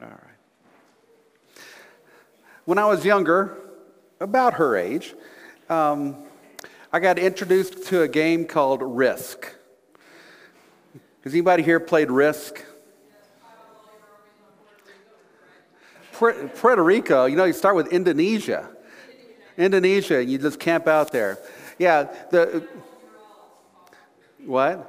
All right. When I was younger, about her age, I got introduced to a game called Risk. Has anybody here played Risk? Puerto Rico, you start with Indonesia. Indonesia, and you just camp out there. Yeah, what?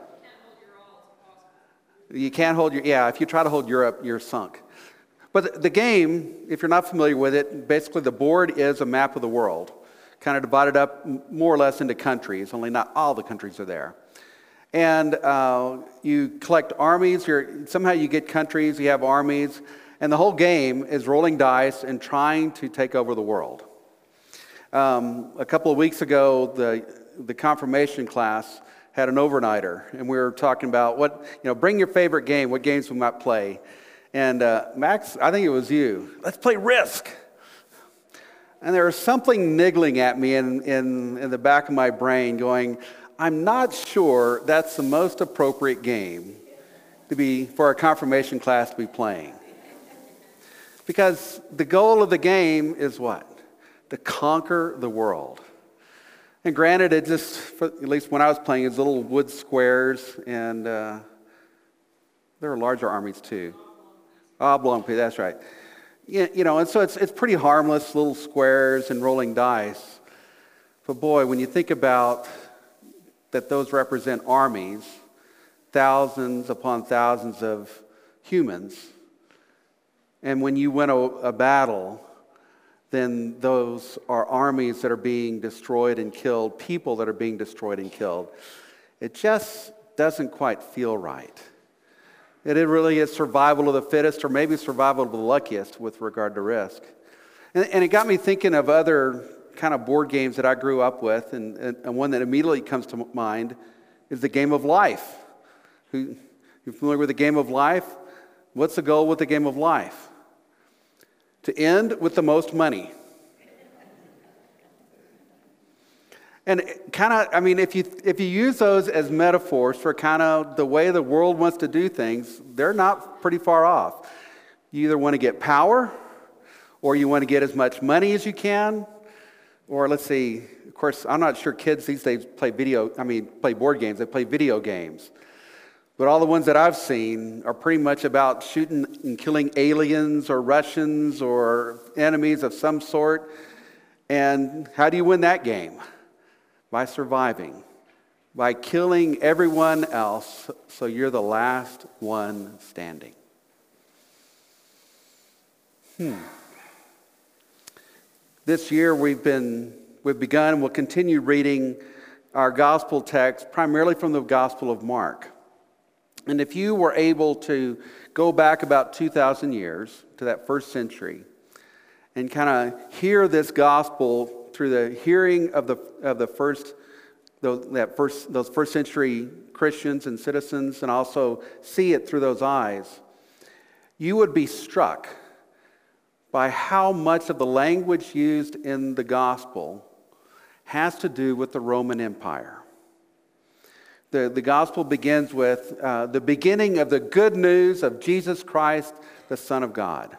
You can't hold if you try to hold Europe, you're sunk. But the game, if you're not familiar with it, basically the board is a map of the world, kind of divided up more or less into countries, only not all the countries are there. And you collect armies, somehow you get countries, you have armies, and the whole game is rolling dice and trying to take over the world. A couple of weeks ago, the confirmation class had an overnighter, and we were talking about bring your favorite game, what games we might play. And Max, I think it was you. Let's play Risk. And there was something niggling at me in the back of my brain going, I'm not sure that's the most appropriate game for our confirmation class to be playing. Because the goal of the game is what? To conquer the world. And granted, it just, at least when I was playing, it's little wood squares, and there are larger armies too. Oblong, that's right. And so it's pretty harmless, little squares and rolling dice. But boy, when you think about that those represent armies, thousands upon thousands of humans, and when you win a battle, then those are armies that are being destroyed and killed, people that are being destroyed and killed. It just doesn't quite feel right. It really is survival of the fittest, or maybe survival of the luckiest with regard to Risk. And it got me thinking of other kind of board games that I grew up with, and one that immediately comes to mind is the game of life. You familiar with the game of life? What's the goal with the game of life? To end with the most money. And if you use those as metaphors for kind of the way the world wants to do things, they're not pretty far off. You either want to get power, or you want to get as much money as you can, or let's see, of course, I'm not sure kids these days play board games, they play video games. But all the ones that I've seen are pretty much about shooting and killing aliens or Russians or enemies of some sort. And how do you win that game? By surviving, by killing everyone else so you're the last one standing. This year we've begun and we'll continue reading our gospel text primarily from the Gospel of Mark. And if you were able to go back about 2,000 years to that first century and kind of hear this gospel through the hearing of those first century Christians and citizens, and also see it through those eyes, you would be struck by how much of the language used in the gospel has to do with the Roman Empire. The gospel begins with the beginning of the good news of Jesus Christ, the Son of God.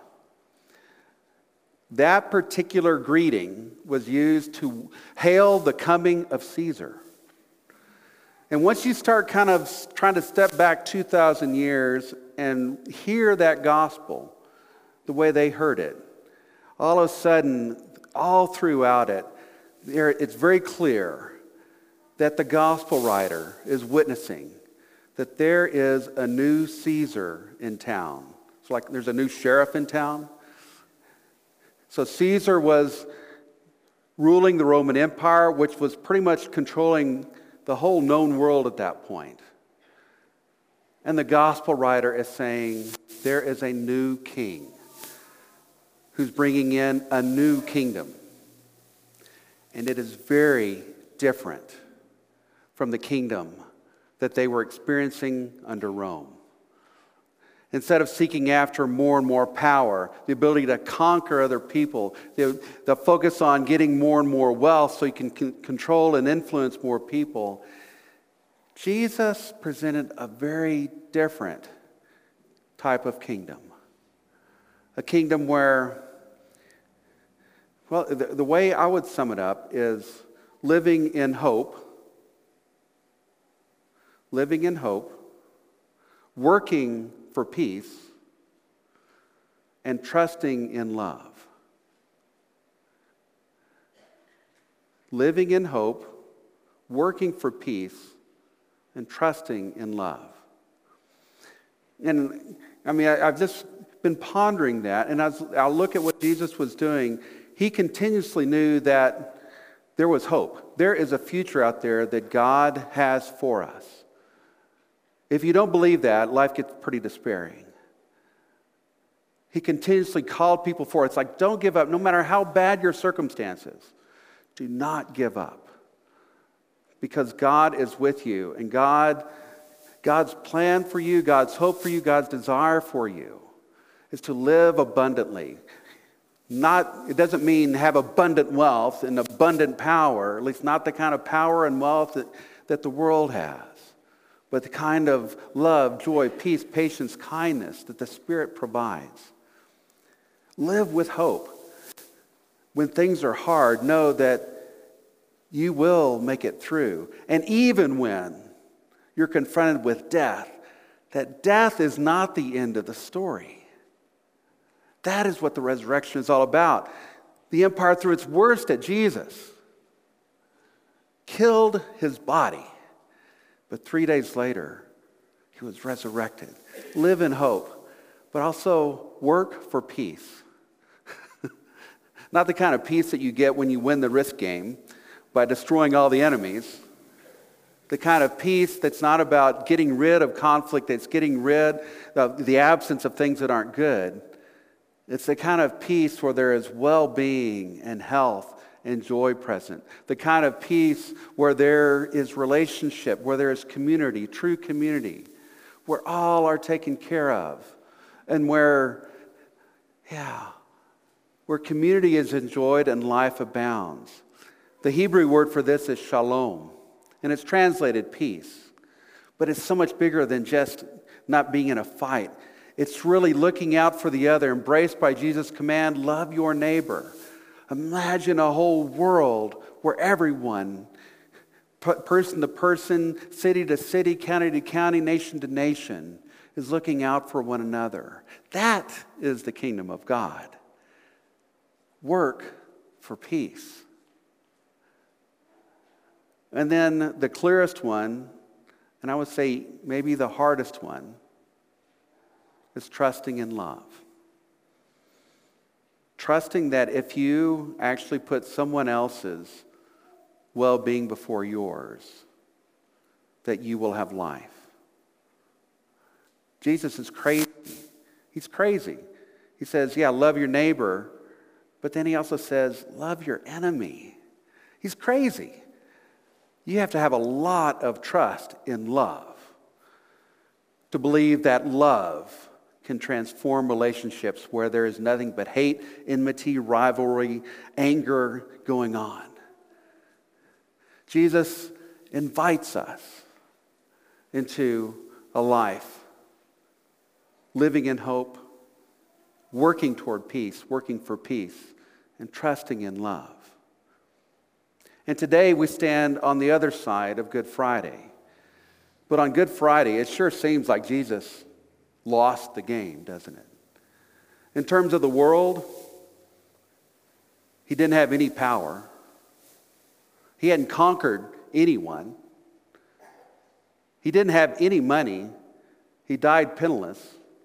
That particular greeting was used to hail the coming of Caesar. And once you start kind of trying to step back 2,000 years and hear that gospel the way they heard it, all of a sudden, all throughout it, it's very clear that the gospel writer is witnessing that there is a new Caesar in town. It's like there's a new sheriff in town. So Caesar was ruling the Roman Empire, which was pretty much controlling the whole known world at that point. And the gospel writer is saying there is a new king who's bringing in a new kingdom. And it is very different from the kingdom that they were experiencing under Rome. Instead of seeking after more and more power, the ability to conquer other people, the focus on getting more and more wealth so you can control and influence more people, Jesus presented a very different type of kingdom. A kingdom where, well, the way I would sum it up is living in hope, working for peace, and trusting in love. Living in hope, working for peace, and trusting in love. And I mean, I've just been pondering that, and as I look at what Jesus was doing, he continuously knew that there was hope. There is a future out there that God has for us. If you don't believe that, life gets pretty despairing. He continuously called people forward. It's like, don't give up, no matter how bad your circumstances. Do not give up. Because God is with you, and God's plan for you, God's hope for you, God's desire for you is to live abundantly. It doesn't mean have abundant wealth and abundant power, at least not the kind of power and wealth that the world has, but the kind of love, joy, peace, patience, kindness that the Spirit provides. Live with hope. When things are hard, know that you will make it through. And even when you're confronted with death, that death is not the end of the story. That is what the resurrection is all about. The empire, through its worst at Jesus, killed his body. But 3 days later, he was resurrected. Live in hope, but also work for peace. Not the kind of peace that you get when you win the Risk game by destroying all the enemies. The kind of peace that's not about getting rid of conflict, it's getting rid of the absence of things that aren't good. It's the kind of peace where there is well-being and health and joy present. The kind of peace where there is relationship, where there is community, true community, where all are taken care of, and where community is enjoyed and life abounds. The Hebrew word for this is shalom, and it's translated peace. But it's so much bigger than just not being in a fight. It's really looking out for the other, embraced by Jesus' command, love your neighbor. Imagine a whole world where everyone, person to person, city to city, county to county, nation to nation, is looking out for one another. That is the kingdom of God. Work for peace. And then the clearest one, and I would say maybe the hardest one, is trusting in love. Trusting that if you actually put someone else's well-being before yours, that you will have life. Jesus is crazy. He's crazy. He says, love your neighbor, but then he also says, love your enemy. He's crazy. You have to have a lot of trust in love to believe that love can transform relationships where there is nothing but hate, enmity, rivalry, anger going on. Jesus invites us into a life living in hope, working toward peace, working for peace, and trusting in love. And today we stand on the other side of Good Friday. But on Good Friday, it sure seems like Jesus lost the game, doesn't it? In terms of the world, he didn't have any power. He hadn't conquered anyone. He didn't have any money. He died penniless.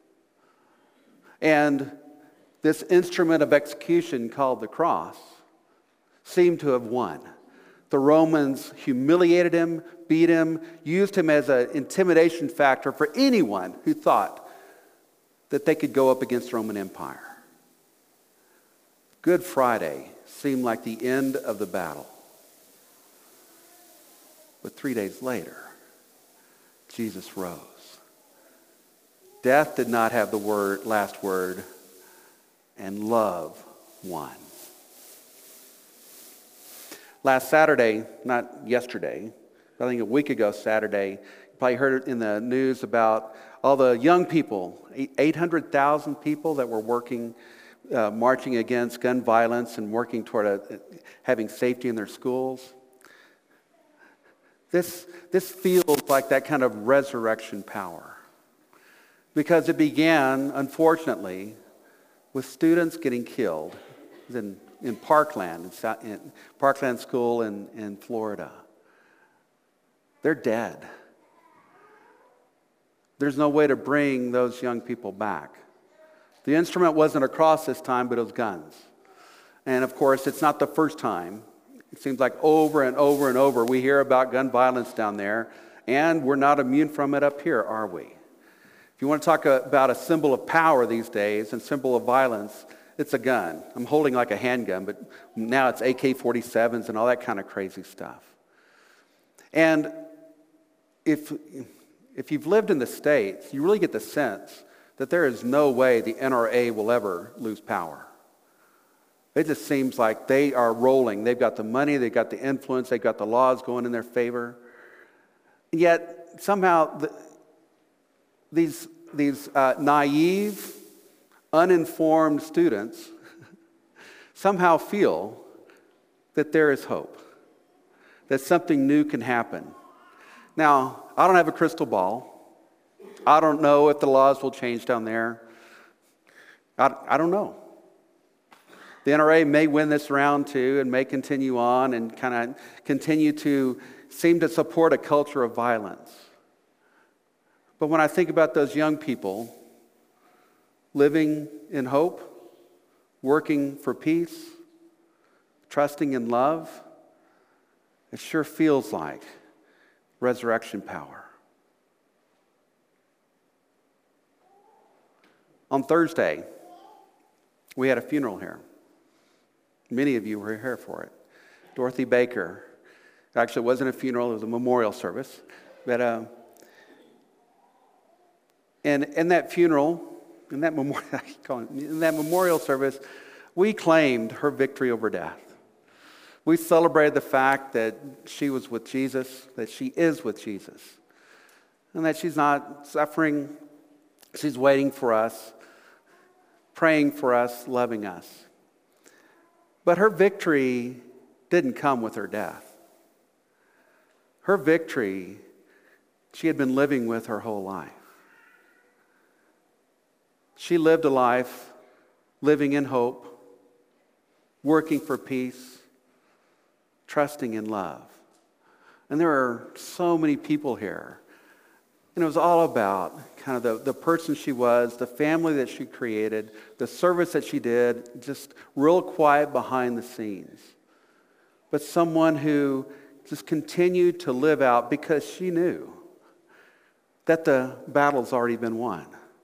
And this instrument of execution called the cross seemed to have won. The Romans humiliated him, beat him, used him as an intimidation factor for anyone who thought that they could go up against the Roman Empire. Good Friday seemed like the end of the battle. But 3 days later, Jesus rose. Death did not have the last word, and love won. Last Saturday, not yesterday, but I think a week ago Saturday, you probably heard in the news about all the young people, 800,000 people that were working, marching against gun violence and working toward having safety in their schools. This feels like that kind of resurrection power, because it began, unfortunately, with students getting killed in Parkland, in Parkland School in Florida. They're dead. There's no way to bring those young people back. The instrument wasn't a cross this time, but it was guns. And of course, it's not the first time. It seems like over and over and over we hear about gun violence down there, and we're not immune from it up here, are we? If you want to talk about a symbol of power these days and symbol of violence, it's a gun. I'm holding like a handgun, but now it's AK-47s and all that kind of crazy stuff. And if you've lived in the States, you really get the sense that there is no way the NRA will ever lose power. It just seems like they are rolling. They've got the money, they've got the influence, they've got the laws going in their favor. And yet, somehow, these naive, uninformed students somehow feel that there is hope, that something new can happen. Now, I don't have a crystal ball. I don't know if the laws will change down there. I don't know. The NRA may win this round too and may continue on and kind of continue to seem to support a culture of violence. But when I think about those young people living in hope, working for peace, trusting in love, it sure feels like resurrection power. On Thursday, we had a funeral here. Many of you were here for it. Dorothy Baker. Actually, it wasn't a funeral, it was a memorial service. But and in that funeral, in that memorial service, we claimed her victory over death. We celebrated the fact that she was with Jesus, that she is with Jesus, and that she's not suffering. She's waiting for us, praying for us, loving us. But her victory didn't come with her death. Her victory, she had been living with her whole life. She lived a life living in hope, working for peace, trusting in love. And there are so many people here. And it was all about kind of the person she was, the family that she created, the service that she did, just real quiet behind the scenes. But someone who just continued to live out because she knew that the battle's already been won.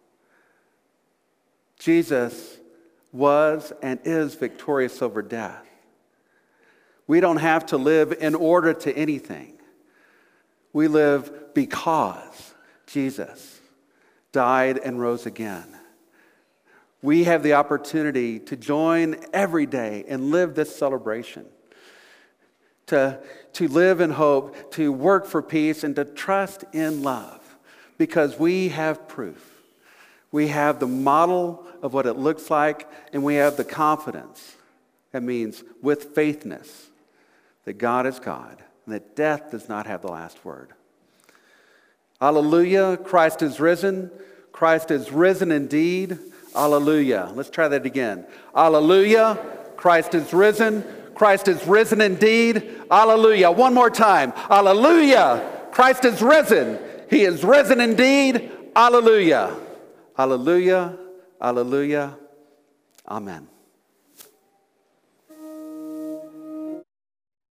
Jesus was and is victorious over death. We don't have to live in order to anything. We live because Jesus died and rose again. We have the opportunity to join every day and live this celebration, to live in hope, to work for peace, and to trust in love, because we have proof. We have the model of what it looks like, and we have the confidence. That means with faithness that God is God and that death does not have the last word. Hallelujah, Christ is risen. Christ is risen indeed. Hallelujah. Let's try that again. Hallelujah, Christ is risen. Christ is risen indeed. Hallelujah. One more time. Hallelujah, Christ is risen. He is risen indeed. Hallelujah. Hallelujah. Hallelujah. Amen.